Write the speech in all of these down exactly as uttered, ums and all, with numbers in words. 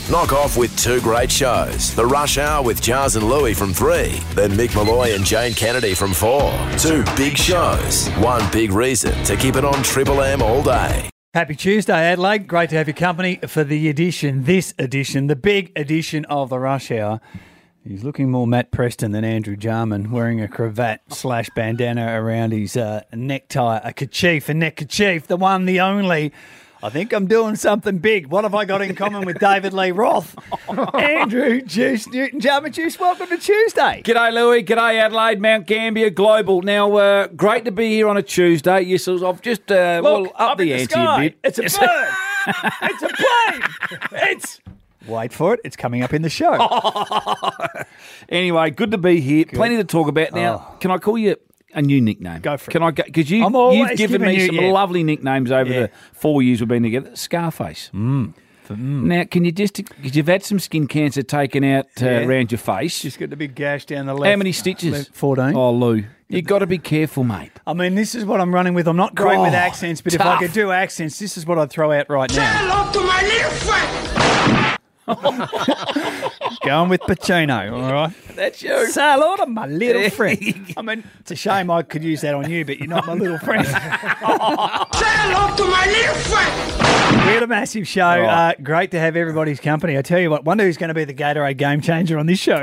Knock off with two great shows. The Rush Hour with Jars and Louie from three. Then Mick Malloy and Jane Kennedy from four. Two big shows. One big reason to keep it on Triple M all day. Happy Tuesday, Adelaide. Great to have your company for the edition, this edition, the big edition of the Rush Hour. He's looking more Matt Preston than Andrew Jarman, wearing a cravat slash bandana around his uh, necktie, a kerchief, a neckerchief, the one, the only. I think I'm doing something big. What have I got in common with David Lee Roth? Andrew Juice Newton Jarman Juice, welcome to Tuesday. G'day, Louie. G'day, Adelaide, Mount Gambier, Global. Now, uh, great to be here on a Tuesday. Yes, I've just uh, Look, well, up, up the in the ante sky. a bit. It's a bird. It's a plane. It's... Wait for it. It's coming up in the show. Anyway, good to be here. Good. Plenty to talk about. Now, Oh. can I call you a new nickname? Go for it. Can I go? Because you, I'm always you've given giving me you- some yeah. lovely nicknames over Yeah. the four years we've been together. Scarface. Mm. Now, can you just, because you've had some skin cancer taken out uh, Yeah. around your face. Just got the big gash down the left. How many stitches? Left, fourteen. Oh, Lou, you got to be careful, mate. I mean, this is what I'm running with. I'm not great with Oh, accents, but if I tough. could do accents, this is what I'd throw out right now. Hello to my little friend. Going with Pacino, all right? That's you. Say hello to my little friend. I mean, it's a shame I could use that on you, but you're not my little friend. Say hello to my little friend. We had a massive show. Uh, great to have everybody's company. I tell you what, wonder who's going to be the Gatorade game changer on this show.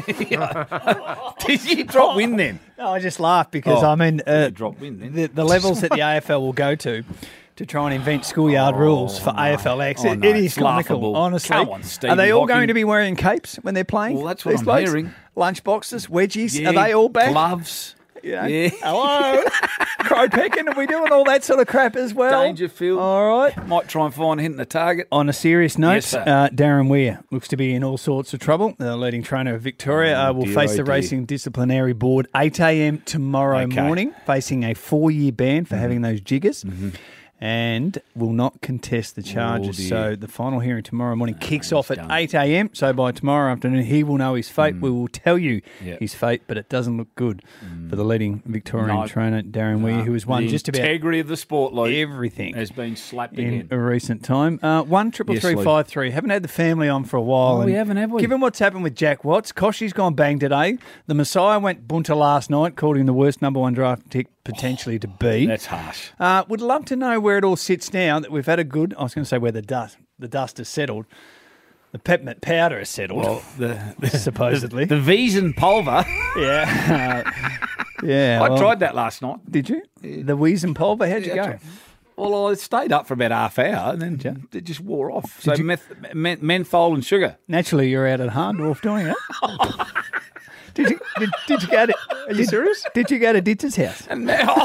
Did you drop wind then? No, I just laughed because, Oh, I mean, uh, drop wind then. the, the levels that the A F L will go to to try and invent schoolyard rules for A F L X. Oh, it, no, it is it's comical, laughable. honestly. Come on, Stevie Are they all Hawking. going to be wearing capes when they're playing? Well, that's what These I'm blokes? hearing. Lunch boxes, wedgies, Yeah, are they all back? Gloves. Yeah. Yeah. Hello. Crow pecking, are we doing all that sort of crap as well? Dangerfield. All right. Might try and find hitting the target. On a serious note, Yes, sir. uh, Darren Weir looks to be in all sorts of trouble. The leading trainer of Victoria uh, will dear, face oh the dear. Racing Disciplinary Board eight a.m. tomorrow Okay. morning, facing a four-year ban for having those jiggers. And will not contest the charges. dear. So the final hearing tomorrow morning kicks off at done. eight a.m. So by tomorrow afternoon, he will know his fate. We will tell you Yep. his fate, but it doesn't look good for the leading Victorian No. trainer, Darren Weir, who has won the just about integrity of the sport, Luke, everything has been slapped in again. a recent time. Uh, one triple Yes, three Lee. five three. Haven't had the family on for a while. Oh, and we haven't, have we? Given what's happened with Jack Watts, Koshy's gone bang today. The Messiah went bunter last night, called him the worst number one draft pick potentially to be. That's harsh. Uh, would love to know where it all sits now that we've had a good. I was going to say where the dust the dust has settled. The peppermint powder has settled. Well, the, the supposedly. the, the Wiesen pulver. yeah, Uh, yeah. I well, tried that last night. Did you? The Wiesen pulver. How'd you Yeah, I go? tried. Well, I stayed up for about half hour and then it just wore off. So you- meth, men, menthol and sugar. Naturally, you're out at Hardorf doing it. Did you, did, did you go to... Are you serious? Did you go to Ditch's house? And now,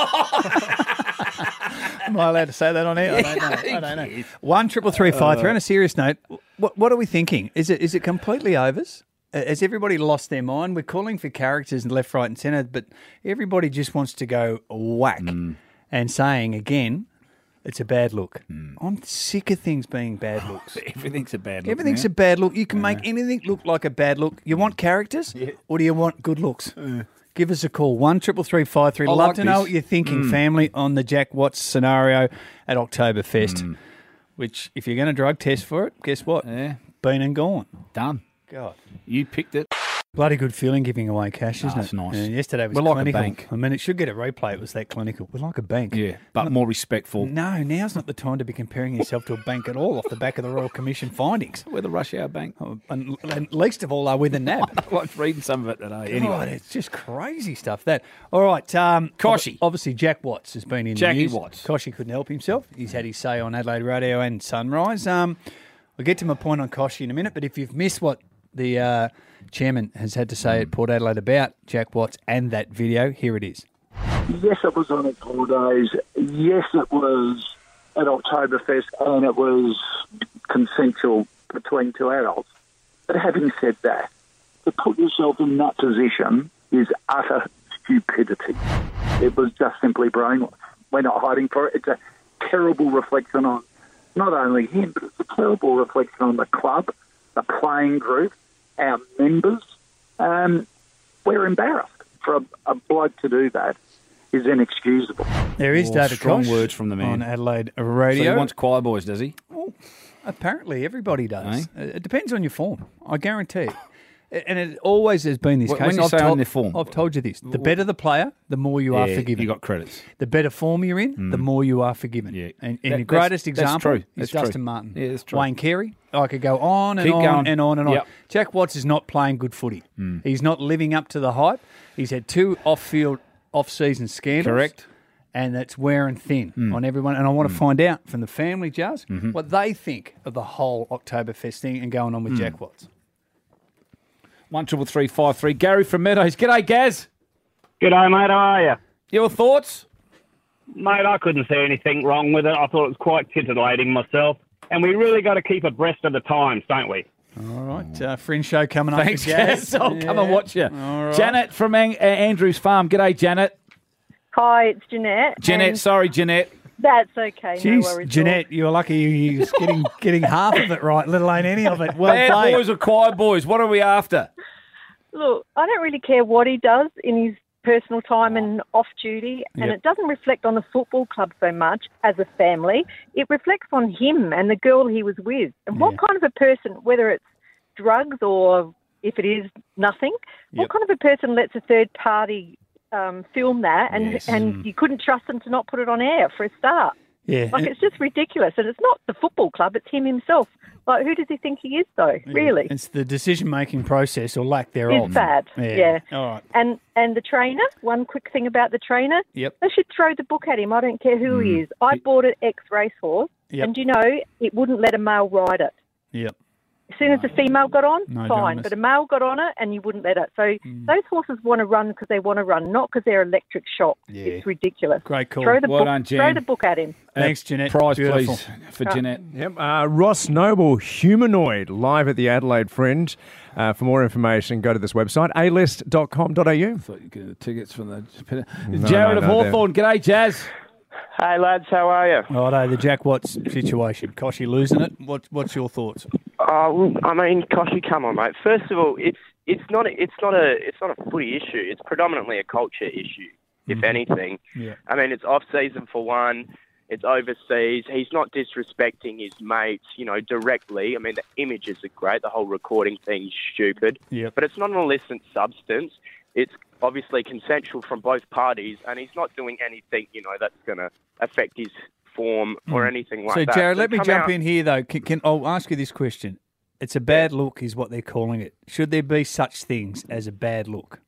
Am I allowed to say that on air? I don't know. I don't know. One triple three five three. On a serious note, what, what are we thinking? Is it is it completely overs? Uh, Has everybody lost their mind? We're calling for characters left, right, and centre, but everybody just wants to go whack and saying again, it's a bad look. I'm sick of things being bad looks. everything's a bad look. Everything's now. a bad look. You can make anything look like a bad look. You want characters, or do you want good looks? Give us a call one triple three five three. I Love like to know this. what you're thinking, family, on the Jack Watts scenario at Oktoberfest. Which, if you're going to drug test for it, guess what? Yeah. Been and gone. Done. God, You picked it. bloody good feeling giving away cash, isn't Oh, it? it's nice. And yesterday was We're like a clinical. bank. I mean, it should get a replay. It was that clinical. We're like a bank. Yeah, but more respectful. No, now's not the time to be comparing yourself to a bank at all off the back of the Royal Commission findings. We're the Rush Hour Bank. Oh, And, and least of all, are with a N A B. I was reading some of it today. Anyway, God, it's just crazy stuff, that. All right. Um, Koshy. ob- Obviously, Jack Watts has been in Jackie the news. Watts. Koshy couldn't help himself. He's had his say on Adelaide Radio and Sunrise. Um, we'll get to my point on Koshy in a minute, but if you've missed what the uh, chairman has had to say at Port Adelaide about Jack Watts and that video, here it is. Yes, it was on at four days. Yes, it was at Oktoberfest, and it was consensual between two adults. But having said that, to put yourself in that position is utter stupidity. It was just simply brainless. We're not hiding for it. It's a terrible reflection on not only him, but it's a terrible reflection on the club, the playing group, our members. Um, we're embarrassed. For a, a bloke to do that is inexcusable. There is Oh, David strong Koch words from the man. on Adelaide So Radio. he wants choir boys, does he? Apparently, everybody does. It depends on your form. I guarantee it. And it always has been this When case. you I've say told, on their form. I've told you this. The better the player, the more you are Yeah, forgiven. You got credits. The better form you're in, the more you are forgiven. Yeah. And, and That- your that's- greatest that's example true. is That's true. Justin Martin. Yeah, that's true. Wayne Carey. I could go on and Keep on going. and on and on. Yep. Jack Watts is not playing good footy. He's not living up to the hype. He's had two off-field, off-season scandals. Correct. And that's wearing thin on everyone. And I want to find out from the family, Jazz, what they think of the whole Oktoberfest thing and going on with Jack Watts. One triple three five three. Gary from Meadows. G'day, Gaz. G'day, mate. How are you? Your thoughts? Mate, I couldn't see anything wrong with it. I thought it was quite titillating myself. And we really got to keep abreast of the times, don't we? All right. Uh, fringe show coming up. Thanks, with Jazz. Gaz. I'll come and Yeah. watch you. All right. Janet from Ang- uh, Andrews Farm. G'day, Janet. Hi, it's Jeanette. Jeanette, and sorry, Jeanette. That's okay. No Jeez, worries. Jeanette, you're lucky you was getting getting half of it right, let alone any of it. Well Bad played. boys or quiet boys? What are we after? Look, I don't really care what he does in his personal time and off duty, and Yep. it doesn't reflect on the football club so much as a family. It reflects on him and the girl he was with. And what kind of a person, whether it's drugs or if it is nothing, Yep. what kind of a person lets a third party um, film that and, Yes. and you couldn't trust them to not put it on air for a start? Yeah. Like, it's just ridiculous. And it's not the football club, it's him himself. Like, who does he think he is, though, really? It's the decision-making process or lack thereof. It's bad, yeah. All right. And and the trainer, one quick thing about the trainer, Yep. they should throw the book at him. I don't care who he is. I bought an ex-racehorse, Yep. and, you know, it wouldn't let a male ride it. Yep. As soon as the female got on, No fine. dramas. But a male got on it, and you wouldn't let it. So those horses want to run because they want to run, not because they're electric shock. Yeah. It's ridiculous. Great call. Throw the Well book. done, throw Jan. the book at him. Thanks, Jeanette. Prize, Beautiful. please, for Jeanette. Yep. Uh, Ross Noble, Humanoid, live at the Adelaide Fringe. Uh, for more information, go to this website, a list dot com dot a u. Thought you get the tickets from the... No, Jared no, of no, Hawthorn. G'day, Jazz. Hey, lads. How are you? Righto, the Jack Watts situation. Koshy losing it. What, what's your thoughts? Oh, I mean, Koshy, come on, mate. First of all, it's it's not a, it's not a it's not a footy issue. It's predominantly a culture issue, if anything. Yeah. I mean, it's off season for one. It's overseas. He's not disrespecting his mates, you know, directly. I mean, the images are great. The whole recording thing is stupid. Yep. But it's not an illicit substance. It's obviously consensual from both parties, and he's not doing anything, you know, that's going to affect his form or anything like So, that. Jared, let me come jump out- in here, though. Can, can I'll ask you this question. It's a bad look is what they're calling it. Should there be such things as a bad look?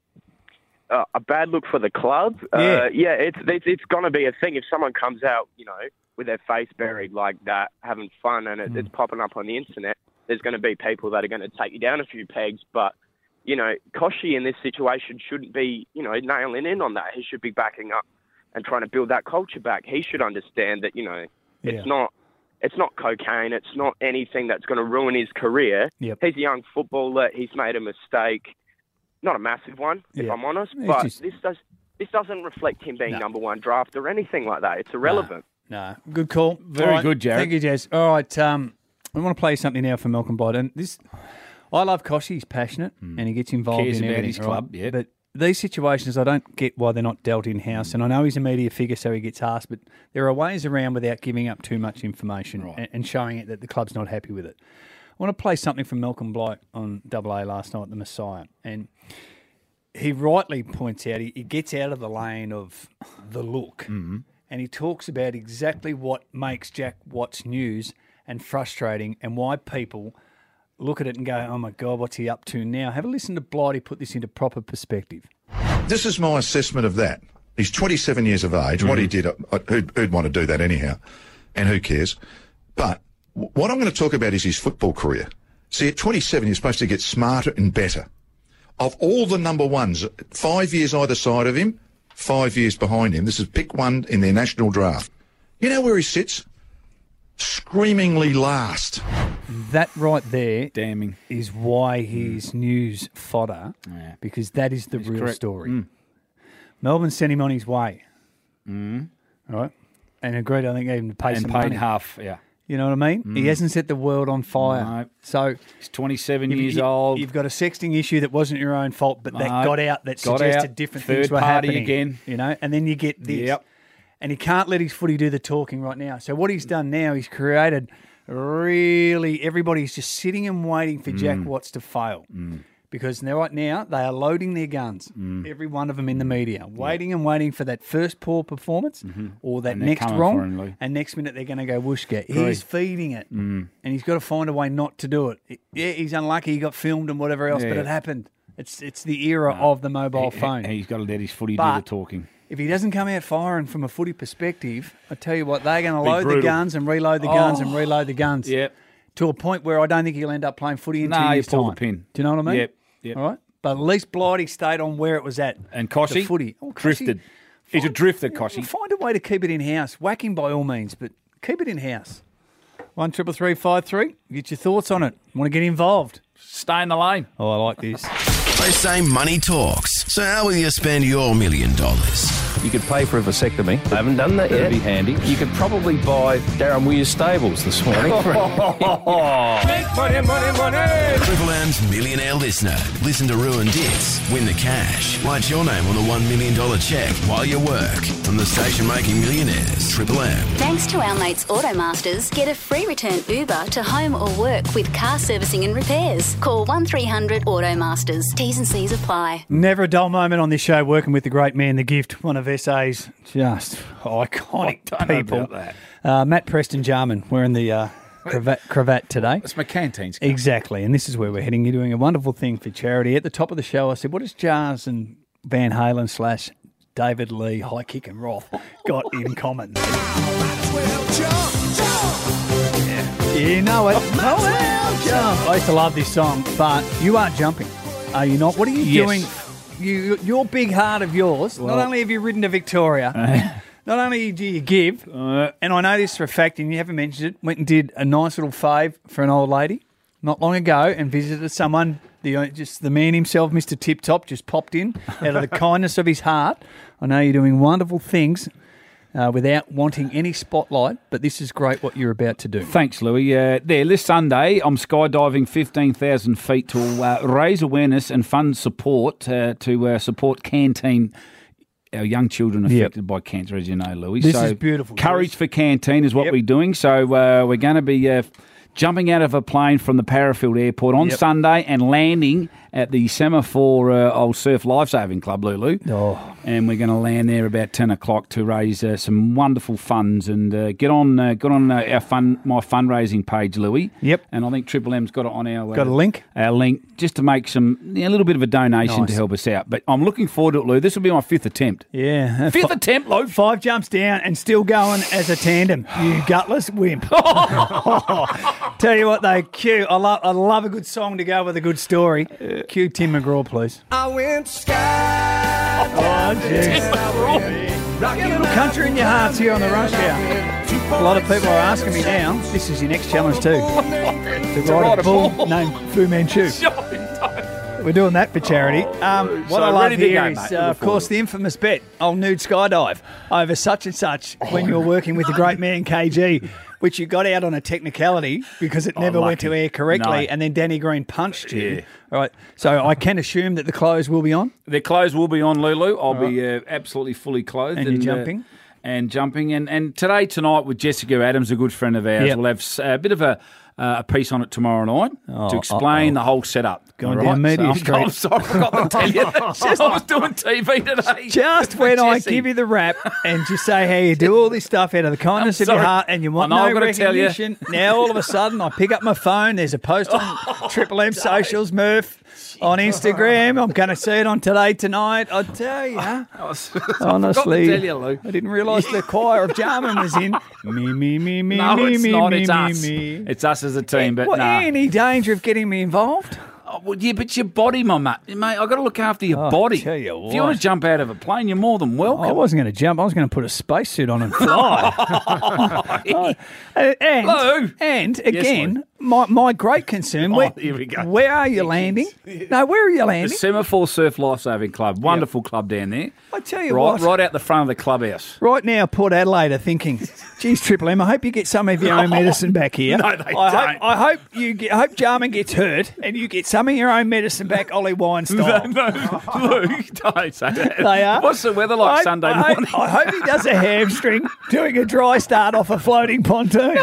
Uh, a bad look for the club. Yeah. Uh, yeah, it's it's, it's going to be a thing if someone comes out, you know, with their face buried like that, having fun, and it, Mm. it's popping up on the internet. There's going to be people that are going to take you down a few pegs, but you know, Koshy in this situation shouldn't be, you know, nailing in on that. He should be backing up and trying to build that culture back. He should understand that, you know, Yeah. it's not. It's not cocaine. It's not anything that's going to ruin his career. Yep. He's a young footballer. He's made a mistake. Not a massive one, if Yeah. I'm honest. It's But just- this does this doesn't reflect him being No. number one draft or anything like that. It's irrelevant. No. Good call. Very All right. good, Jared. Thank you, Jazz. All right. Um, I want to play something now for Malcolm Blight. And this, I love Koshy. He's passionate and he gets involved Cares in about everything. his right? club, yeah. But these situations, I don't get why they're not dealt in house. And I know he's a media figure, so he gets asked. But there are ways around without giving up too much information and, and showing it that the club's not happy with it. I want to play something from Malcolm Blight on Double A last night, The Messiah, and he rightly points out he, he gets out of the lane of the look, Mm-hmm. and he talks about exactly what makes Jack Watts news and frustrating, and why people look at it and go, "Oh my God, what's he up to now?" Have a listen to Blighty put this into proper perspective. This is my assessment of that. He's twenty-seven years of age. What he did, uh, who'd, who'd want to do that anyhow? And who cares? But w- what I'm going to talk about is his football career. See, at twenty-seven, you're supposed to get smarter and better. Of all the number ones, five years either side of him, five years behind him, this is pick one in their national draft. You know where he sits? Screamingly last. That right there Damning. is why he's news fodder, Yeah. because that is the real correct. story. Mm. Melbourne sent him on his way, Mm. all right, and agreed, I think, even to pay And some paid money. half, yeah. You know what I mean? He Mm. hasn't set the world on fire. No. So He's twenty-seven you've- years you- old. You've got a sexting issue that wasn't your own fault, but that No. got out that Got suggested out. different Third things were party happening. again. You know, and then you get this. Yep. And he can't let his footy do the talking right now. So what he's done now, he's created really everybody's just sitting and waiting for Jack Mm. Watts to fail. Mm. Because now, right now, they are loading their guns, Mm. every one of them in the media, waiting and waiting for that first poor performance or that And they're next coming for wrong. him, Lou. And next minute, they're going to go whooshka. Agree. He's feeding it. Mm. And he's got to find a way not to do it. Yeah, he's unlucky. He got filmed and whatever else, but Yeah. it happened. It's it's the era of the mobile He- phone. He's got to let his footy But do the talking. If he doesn't come out firing from a footy perspective, I tell you what, they're going to Be load the brutal. guns and reload the guns Oh. and reload the guns. Yep. To a point where I don't think he'll end up playing footy in No, two you years' pull the time. pin. Do you know what I mean? Yep, yep. All right. But at least Blighty stayed on where it was at. And The Koshy footy. Oh, Koshy, drifted. He's a drifter, Koshy. Find a way to keep it in house. Whack him by all means, but keep it in house. One triple three five three. Get your thoughts on it. Want to get involved? Stay in the lane. Oh, I like this. They say money talks. So how will you spend your million dollars? You could pay for a vasectomy. I haven't done that yet. That'd be handy. You could probably buy Darren Weir's stables this morning. Money, money, money. Triple M's millionaire listener. Listen to Ruin Dits. Win the cash. Write your name on the one million dollars check while you work. From the station making millionaires, Triple M. Thanks to our mates Automasters, get a free return Uber to home or work with car servicing and repairs. Call one three hundred Automasters. T's and C's apply. Never a dull moment on this show working with the great man, The Gift, one of S A's just iconic I don't know people. about that. Uh, Matt Preston Jarman wearing the uh, cravat, cravat today. It's my canteen's. Exactly, and this is where we're heading. You're doing a wonderful thing for charity. At the top of the show, I said, what does Jars and Van Halen slash David Lee, High Kick and Roth got in common? Yeah. You know it. Oh, well, jump. I used to love this song, but you aren't jumping, are you not? What are you Yes. doing? You, your big heart of yours, Well- not only have you ridden to Victoria, not only do you give, Uh, and I know this for a fact, and you haven't mentioned it, went and did a nice little fave for an old lady not long ago and visited someone, the just the man himself, Mister Tip Top, just popped in out of the kindness of his heart. I know you're doing wonderful things uh, without wanting any spotlight, but this is great what you're about to do. Thanks, Louis. Uh, there, this Sunday, I'm skydiving fifteen thousand feet to uh, raise awareness and fund support uh, to uh, support Canteen, our young children affected Yep. by cancer, as you know, Louis. This so is beautiful, Courage Louis. for Canteen is what Yep. we're doing. So uh, we're going to be uh, jumping out of a plane from the Parafield Airport on Yep. Sunday and landing at the Semaphore uh, Old Surf Lifesaving Club, Lulu. Oh. And we're going to land there about ten o'clock to raise uh, some wonderful funds and uh, get on uh, get on uh, our fun my fundraising page, Louis. Yep. And I think Triple M's got it on our uh, Got a link? Our link just to make some yeah, a little bit of a donation Nice. to help us out. But I'm looking forward to it, Lou. This will be my fifth attempt. Yeah. Fifth Fi- attempt, Lou. Five jumps down and still going as a tandem. You gutless wimp. Tell you what, though, Q, I love, I love a good song to go with a good story. Q Tim McGraw, please. I went sky. Oh, Get a little country in your hearts here on the Rush Hour. A lot of people are asking me now, this is your next challenge too. To ride a bull named Fu Manchu. We're doing that for charity. Um, what So I love ready to here go, is, mate. uh, Looking of course, forward. the infamous bet, old nude skydive, over such and such when you're working with the great man K G, which you got out on a technicality because it never went to lucky. air correctly, No. and then Danny Green punched you. Yeah. All right, so I can assume that the clothes will be on. The clothes will be on, Lulu. I'll be uh, absolutely fully clothed. And you're uh, jumping? and jumping. And, and today, tonight, with Jessica Adams, a good friend of ours, Yep. we'll have s- a bit of a, uh, a piece on it tomorrow night Oh, to explain uh-oh. the whole setup. Going All down Media So Street. I'm sorry, I forgot to tell you. Just, I was doing T V today. Just with when I Jessie. give you the rap and just say how you do all this stuff out of the kindness I'm of your sorry. heart and you want I know no I've gotta tell you. recognition, now all of a sudden I pick up my phone, there's a post on Triple M Socials, Murph, on Instagram. I'm going to see it on Today Tonight. I tell you, I was- I forgot to honestly, tell you, Lou. I didn't realise the choir of Jarman was in. Me, me, me, me, No, me, it's me, not. me, It's me, us. me. It's us as a team, but What, nah. any danger of getting me involved? Oh, well, yeah, but your body, my mate. Mate, I've got to look after your Oh, body. tell you if you want what. to jump out of a plane, you're more than welcome. I wasn't going to jump. I was going to put a spacesuit on and fly. Oh, and, and, Lou. and Yes, again, Lou. my, my great concern, Oh, where, here we go. where are you landing? No, where are you The landing? Semaphore Surf Lifesaving Club. Wonderful club down there. I tell you right, what. right out the front of the clubhouse. Right now, Port Adelaide are thinking, geez, Triple M, I hope you get some of your own medicine back here. No, they I don't. Hope, I hope you get, I hope Jarman gets hurt and you get some of bring your own medicine back, Ollie Wine style. No, no, Luke, don't say that. They are. What's the weather like I, Sunday I, morning? I hope he does a hamstring doing a dry start off a floating pontoon.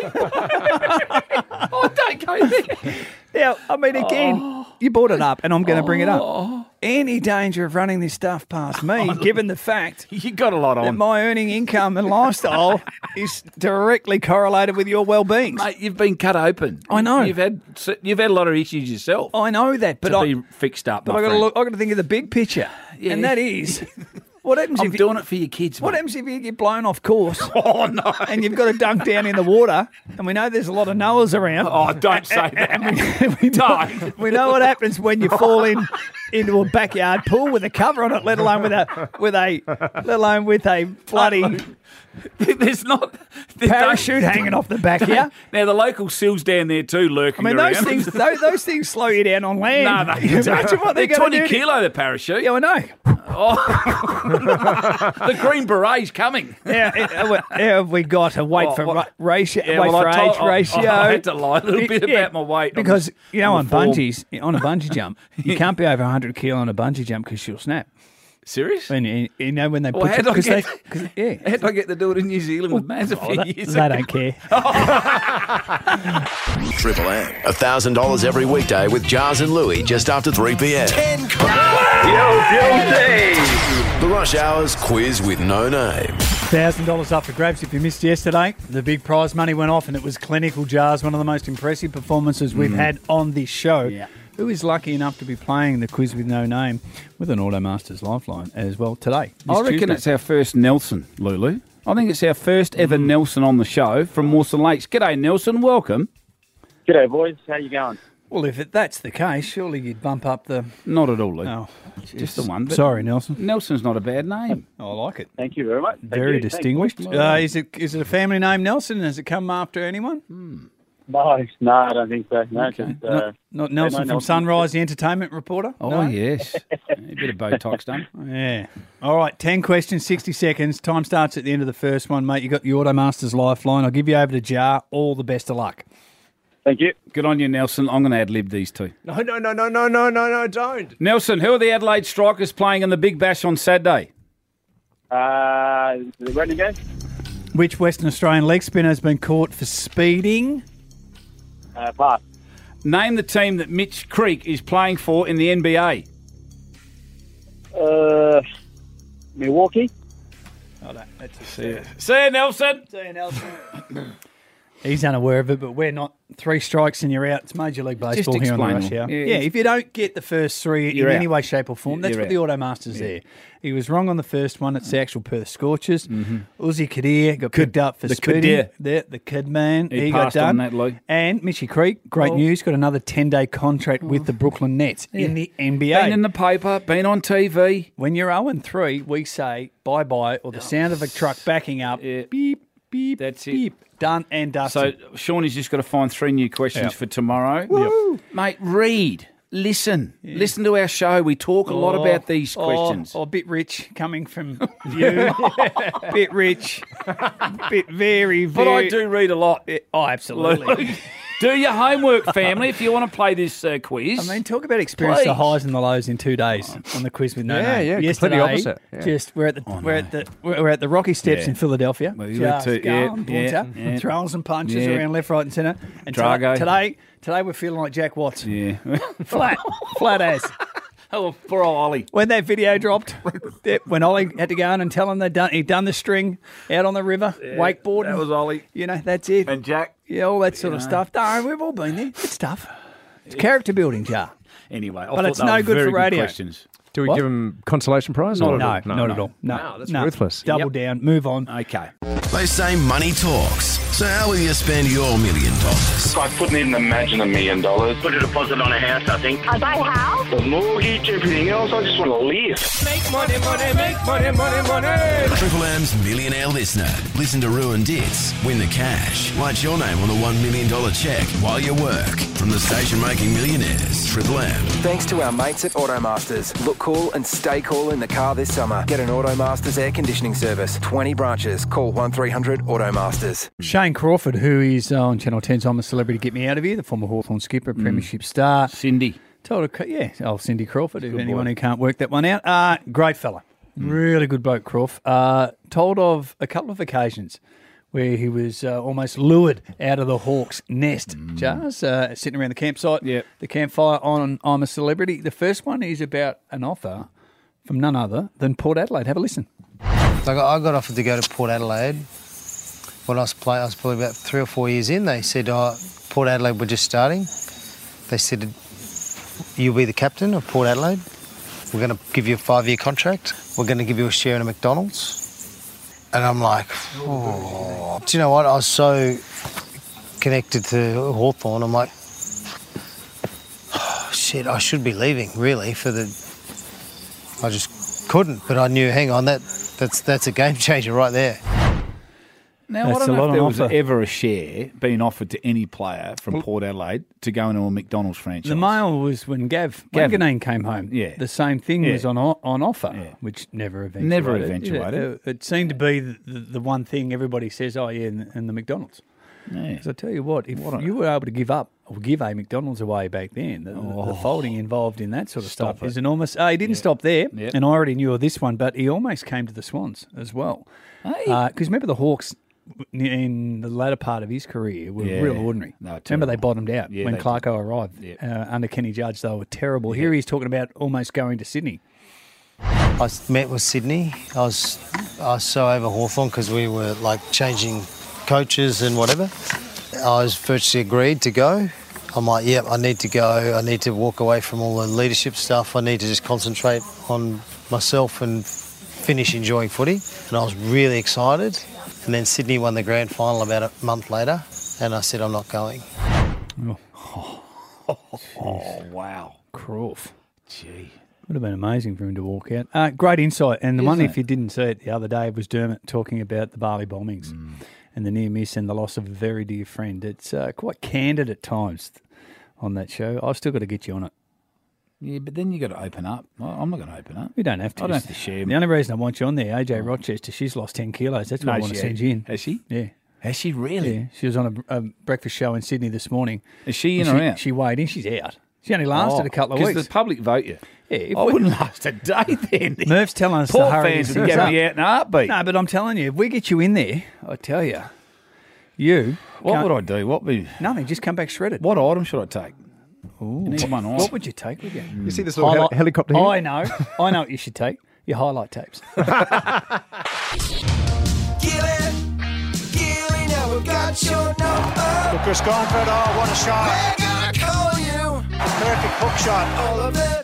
Oh, don't go there. Now, I mean, again, oh. you brought it up, and I'm going to bring it up. Oh. Any danger of running this stuff past me, Oh, given the fact you got a lot that on. my earning income and lifestyle is directly correlated with your well-being. Mate, you've been cut open. I know. You've had you've had a lot of issues yourself. I know that, but to I, be fixed up. But my I got to friend. look. I got to think of the big picture, Yeah. and that is. What happens I'm if you, doing it for your kids, What mate. happens if you get blown off course? Oh, no. And you've got to dunk down in the water, and we know there's a lot of Noahs around. Oh, don't say that. And we, we, know, we know what happens when you fall in into a backyard pool with a cover on it, let alone with a with a let alone with a bloody There's not there's parachute hanging off the back here. Now the local sills down there too lurking I mean, around. those things those, those things slow you down on land. No, they Imagine what they're, they're going twenty to do. kilo the parachute. Yeah, I know. Oh. The green beret's coming. Yeah, yeah, have we got to wait Oh, for what- ra- ratio? Yeah, wait well, for I age told- I- ratio. I had to lie a little bit Yeah, about my weight on because the- you know on on the form. bungees, on a bungee jump, you can't be over one hundred kilo on a bungee jump because she'll snap. Serious? And you, you know when they Well, put how you, did I 'cause they, get- 'cause- yeah. How did I get to do it in New Zealand with Mans a Oh, few they, years they ago? don't care. Triple M. one thousand dollars every weekday with Jars and Louie just after three p.m. The Rush Hour's quiz with no name. one thousand dollars up for grabs if you missed yesterday. The big prize money went off and it was Clinical Jars, one of the most impressive performances we've Mm. had on this show. Yeah. Who is lucky enough to be playing the quiz with no name with an Automasters Lifeline as well today. I this reckon Tuesday. it's our first Nelson, Lulu. I think it's our first ever Nelson on the show from Mawson Lakes. G'day, Nelson. Welcome. G'day, boys. How you going? Well, if it, that's the case, surely you'd bump up the... Not at all, Luke. Oh, Just the one. but Sorry, Nelson. Nelson's not a bad name. I like it. Thank you very much. Thank Very you. distinguished. Thanks. Uh, is it is it a family name, Nelson? Has it come after anyone? No, no, I don't think so. No, Okay. just, uh, not, not Nelson no from Nelson. Sunrise, the entertainment reporter? Oh, No? yes. A bit of Botox done. Yeah. All right, ten questions, sixty seconds. Time starts at the end of the first one, mate. You got the Automasters Lifeline. I'll give you over to Jar. All the best of luck. Thank you. Good on you, Nelson. I'm going to ad-lib these two. No, no, no, no, no, no, no, no, don't. Nelson, who are the Adelaide Strikers playing in the Big Bash on Saturday? Uh, the Renegade? Which Western Australian leg spinner has been caught for speeding? Uh, pass. Name the team that Mitch Creek is playing for in the N B A. Uh, Milwaukee? Oh, that, that's a See you. See you, Nelson. See you, Nelson. He's unaware of it, but we're not. Three strikes and you're out. It's Major League Just Baseball here on the explain Rush them. Hour. Yeah, Yeah, it's- if you don't get the first three in You're any out. way, shape or form, that's You're what the out. Automasters Yeah. there. He was wrong on the first one. It's the actual Perth Scorchers. Uzi Kadir got picked up for the speeding. Kadir. The, the Kid man. He He, got passed on done. that, Lou. And Mitchy Creek, great Oh. news, got another ten-day contract with the Brooklyn Nets in the N B A. Been in the paper, been on T V. When you're oh and three, we say bye-bye or the sound of a truck backing up. Yeah. Beep, beep, That's it. beep. Done and dusted. So Shawnee's just got to find three new questions Yep. for tomorrow. Mate, read, listen, listen to our show. We talk a lot Oh, about these oh, questions. Oh, a bit rich coming from you. Bit rich. Bit very, very. But I do read a lot. Oh, absolutely. Do your homework, family, if you want to play this uh, quiz. I mean, talk about experience the Please. highs and the lows in two days on the quiz with no Yeah, name. yeah, Yesterday, completely opposite. Yeah. Just we're at the we're at the we're at the Rocky Steps Yeah. in Philadelphia. Well, you were Just too- yeah, going, yeah, bunter, yeah. throwing some punches Yeah. around left, right, and centre. And Drago. today, today, today we're feeling like Jack Watts. yeah. Flat, flat as. Oh, poor old Ollie. When that video dropped, that- when Ollie had to go in and tell him they'd done, he'd done the string out on the river, wakeboarding. That was Ollie. You know, that's it. And Jack. Yeah, all that sort of know. stuff. No, we've all been there. It's tough. It's character building, Jar. Anyway, I But thought it's they no were good very for radio. questions. Do we What? give him consolation prize? Not or- at No, all. not no. at all. No, Wow, that's no. ruthless. Double Yep. down. Move on. Okay. They say money talks. So how will you spend your million dollars? I couldn't even imagine a million dollars. Put a deposit on a house, I think. I buy a house. The mortgage, everything else, I just want to live. Make money, money, make money, money, money. Triple M's Millionaire Listener. Listen to Ruin Dits. Win the cash. Write your name on the one million dollars check while you work. From the station making millionaires, Triple M. Thanks to our mates at Automasters. Look cool and stay cool in the car this summer. Get an Automasters air conditioning service. twenty branches. Call one three hundred Automasters. Shane Crawford, who is uh, on Channel ten's I'm a Celebrity, Get Me Out of Here, the former Hawthorn skipper, Premiership star. Cindy. Told her, yeah, old Cindy Crawford, if anyone who can't work that one out. Uh, great fella. Really good bloke, Crawf. Uh, told of a couple of occasions where he was uh, almost lured out of the Hawks' nest, Jars, uh, sitting around the campsite, Yep. the campfire on I'm a Celebrity. The first one is about an offer from none other than Port Adelaide. Have a listen. I got, I got offered to go to Port Adelaide. When I was playing, I was probably about three or four years in. They said, oh, Port Adelaide were just starting. They said, you'll be the captain of Port Adelaide. We're going to give you a five-year contract. We're going to give you a share in a McDonald's. And I'm like, oh. Do you know what? I was so connected to Hawthorn. I'm like, oh, shit, I should be leaving, really, for the... I just couldn't, but I knew, hang on, that that's that's a game changer right there. Now, That's I don't a lot know if there on was offer. ever a share being offered to any player from Port Adelaide to go into a McDonald's franchise. The mail was when Gav Gavin. Wanganeen came home. Yeah. The same thing Yeah. was on o- on offer, which never eventuated. Never eventuated. Yeah, it seemed to be the, the, the one thing everybody says, oh, yeah, and, and the McDonald's. Yeah. Because I tell you what, if What a- you were able to give up or give a McDonald's away back then, the, the- the Oh. folding involved in that sort of Stop stuff it. is enormous. Uh, he didn't stop there, Yep. and I already knew of this one, but he almost came to the Swans as well. Because remember the Hawks in the latter part of his career were Yeah. real ordinary. They were Remember they terrible. bottomed out Yeah, when they did. Clarko arrived Yep. uh, under Kenny Judge. They were terrible. Here he's talking about almost going to Sydney. I met with Sydney. I was I was so over Hawthorn because we were like changing coaches and whatever. I was virtually agreed to go. I'm like, yep, I need to go. I need to walk away from all the leadership stuff. I need to just concentrate on myself and finish enjoying footy. And I was really excited. And then Sydney won the grand final about a month later, and I said, I'm not going. Oh, wow. Crawf. Gee. Would have been amazing for him to walk out. Uh, great insight. And the Isn't one, it? if you didn't see it the other day, was Dermot talking about the Bali bombings and the near miss and the loss of a very dear friend. It's uh, quite candid at times on that show. I've still got to get you on it. Yeah, but then you got to open up. Well, I'm not going to open up. We don't have to. I don't have to share. The only reason I want you on there, A J Rochester, she's lost ten kilos. That's what No, I want to she send has. you in. Has she? Yeah. Has she really? Yeah. She was on a, a breakfast show in Sydney this morning. Is she in And or she, out? She weighed in. She's out. She only lasted Oh, a couple of 'cause weeks. the public vote you. Yeah, if I we- wouldn't last a day then. Murph's telling us Poor to hurry fans these would things get up. me out in a heartbeat. No, but I'm telling you, if we get you in there, I tell you, you. What can't- would I do? What would Nothing. Just come back shredded. What item should I take? Ooh. You need one item. What would you take with you? You see this little heli- Highlight- helicopter here? I know. I know what you should take. Your highlight tapes. Lucas Gauntlet, oh, what a shot. We're gonna call you. Perfect hook shot. All of the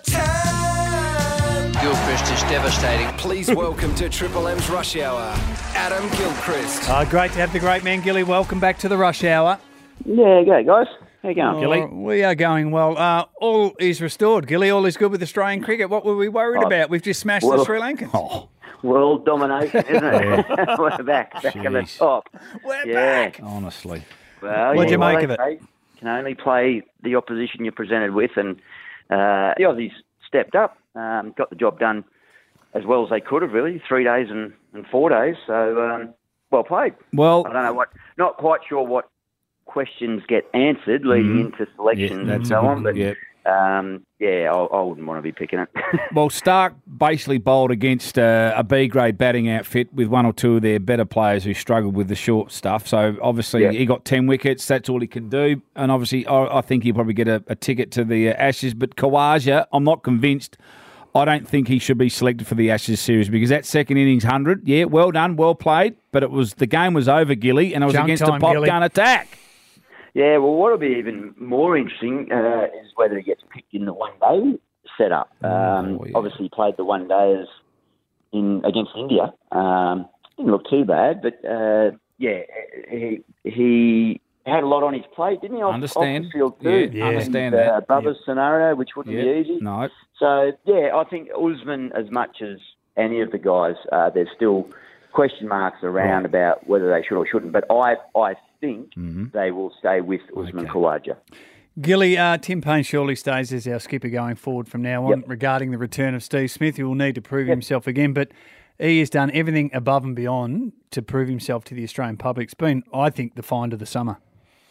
time. Gilchrist is devastating. Please welcome to Triple M's Rush Hour, Adam Gilchrist. Uh, great to have the great man, Gilly. Welcome back to the Rush Hour. Yeah, go guys. How you going, Gilly? Oh, we are going well. Uh, all is restored, Gilly. All is good with Australian cricket. What were we worried Oh, about? We've just smashed well- the Sri Lankans. Oh. World domination, isn't it? We're back, back at the Jeez. top. We're yeah. back. Honestly. Well, What'd yeah, you well, make they of it? say You can only play the opposition you're presented with, and uh, the Aussies stepped up, um, got the job done as well as they could have, really, three days and, and four days. So, um, well played. Well, I don't know what, not quite sure what questions get answered leading Mhm. into selections Yeah, and that's so a good- on, but yeah. um, yeah, I, I wouldn't want to be picking it. Well, Stark basically bowled against uh, a B-grade batting outfit with one or two of their better players who struggled with the short stuff. So, obviously, Yeah. he got ten wickets. That's all he can do. And, obviously, I, I think he'll probably get a, a ticket to the uh, Ashes. But Khawaja, I'm not convinced. I don't think he should be selected for the Ashes series because that second innings one hundred, yeah, well done, well played. But it was the game was over, Gilly, and it was Junk against time, a pop Gilly. gun attack. Yeah, well, what'll be even more interesting uh, is whether he gets picked in the one-day setup. Um, Oh, yeah. Obviously, he played the one-days in against India. Um, didn't look too bad, but uh, yeah, he he had a lot on his plate, didn't he? Off, Understand. off the field too. Yeah, understand and, that. Uh, Bubba's scenario, which wouldn't Yeah. be easy. No. So yeah, I think Usman, as much as any of the guys, uh, there's still question marks around Right. about whether they should or shouldn't. But I I think Mm-hmm. they will stay with Usman Khawaja. Gilly, uh, Tim Payne surely stays as our skipper going forward from now on. Yep. Regarding the return of Steve Smith, he will need to prove himself again, but he has done everything above and beyond to prove himself to the Australian public. It's been, I think, the find of the summer.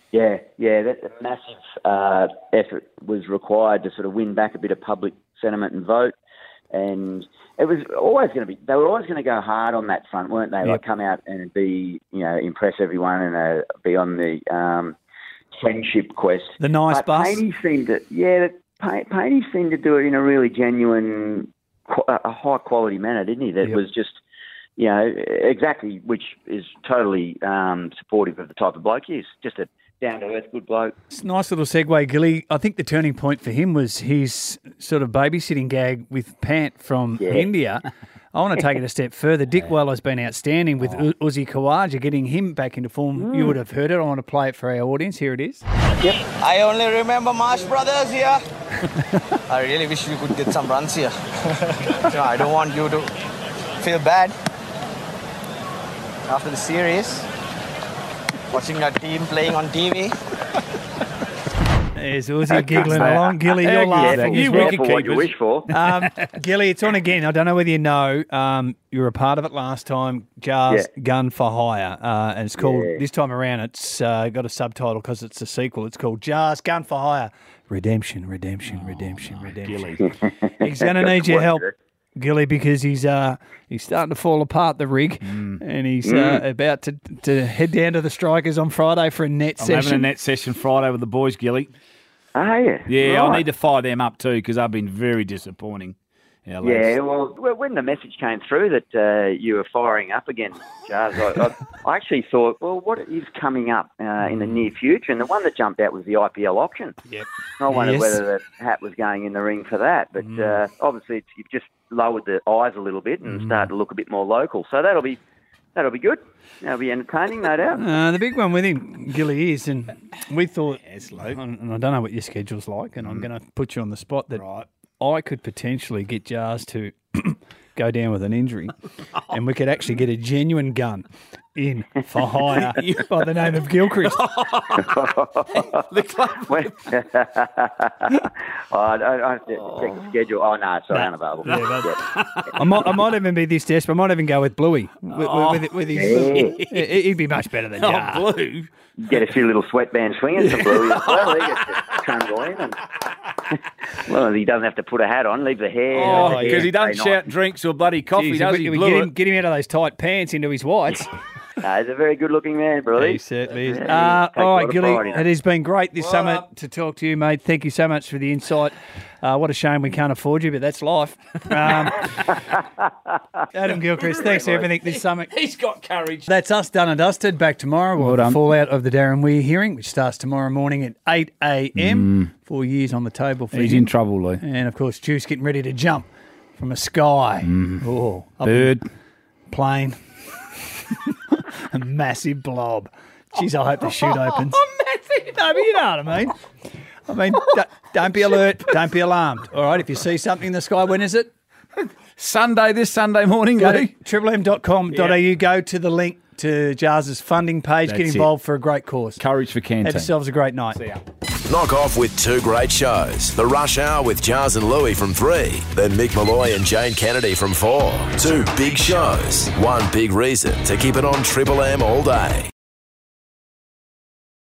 Yeah, yeah, that a massive uh, effort was required to sort of win back a bit of public sentiment and vote, and it was always going to be. They were always going to go hard on that front, weren't they? Yep. Like come out and be, you know, impress everyone and uh, be on the um, friendship quest. The nice but bus. Paney seemed to, yeah, Paney seemed to do it in a really genuine, a high quality manner, didn't he? That Yep. was just. You know, exactly, which is totally um, supportive of the type of bloke he is. Just a down-to-earth, good bloke. It's a nice little segue, Gilly. I think the turning point for him was his sort of babysitting gag with Pant from Yeah. India. I want to take it a step further. Dick Weller's been outstanding with U- Uzi Khawaja, getting him back into form. You would have heard it. I want to play it for our audience. Here it is. I only remember Marsh Brothers here. I really wish you could get some runs here. So I don't want you to feel bad after the series, watching your team playing on T V. There's Uzi giggling along. Gilly, you're Yeah, laughing. you as wicket well. what you wish for. Um, Gilly, it's on again. I don't know whether you know. Um, you were a part of it last time. Jars Gun for Hire, uh, and it's called Yeah. this time around. It's uh, got a subtitle because it's a sequel. It's called Jars Gun for Hire. Redemption, redemption, redemption, redemption. He's going to need your help, Gilly, because he's uh, he's starting to fall apart, the rig, and he's uh, about to to head down to the Strikers on Friday for a net I'm session. having a net session Friday with the boys, Gilly. Are you? Yeah, I Right. need to fire them up too because they've been very disappointing. Our lads. Yeah, well, w- when the message came through that uh, you were firing up again, Charles, I, I, I actually thought, well, what is coming up uh, in the near future? And the one that jumped out was the I P L auction. Yep. I wondered Yes. whether the hat was going in the ring for that. But uh, obviously, it's, you've just lowered the eyes a little bit and started to look a bit more local. So that'll be that'll be good. That'll be entertaining, no doubt. Uh, the big one with him, Gilly, is, and we thought, and I don't know what your schedule's like, and I'm going to put you on the spot that I could potentially get Jars to go down with an injury, and we could actually get a genuine gun in for hire by the name of Gilchrist. the club. oh, I, I have to check the schedule. Oh, no, sorry, unavailable. Yeah, I might, I might even be this desperate. I might even go with Bluey. With, Oh. with, with his, Yeah. He'd be much better than Oh, Jar. Blue. Get a few little sweatband swingers for Bluey as well. He gets to trundle in and, well, he doesn't have to put a hat on, leave the hair. Oh, the hair because he doesn't stay nice. shout drinks or bloody coffee, Jeez, does if he? we, we Blew get, it. him, get him out of those tight pants into his whites. No, he's a very good-looking man, Bluey. He certainly is. Yeah, Uh, he takes a all lot right, of Gilly, pride in it has been great this summer to talk to you, mate. Thank you so much for the insight. Uh, what a shame we can't afford you, but that's life. Um, Adam Gilchrist, thanks for everything this summer. He's got courage. That's us done and dusted. Back tomorrow. We'll Well have the done. fallout of the Darren Weir hearing, which starts tomorrow morning at eight a.m. Mm. Four years on the table for He's him. in trouble, Lee. And, of course, Juice getting ready to jump from a sky. Oh, up Bird. in plane. A massive blob. Jeez, I hope the chute opens. No, but you know what I mean. I mean, d- don't be alert. Don't be alarmed. All right, if you see something in the sky, when is it? Sunday, this Sunday morning, Go to Lee. triple m dot com dot a u. Go to the link to Jars's funding page. Get That's it. involved for a great cause. Courage for Canteen. Have yourselves a great night. See ya. Knock off with two great shows. The Rush Hour with Jars and Louie from three. Then Mick Malloy and Jane Kennedy from four. Two big shows. One big reason to keep it on Triple M all day.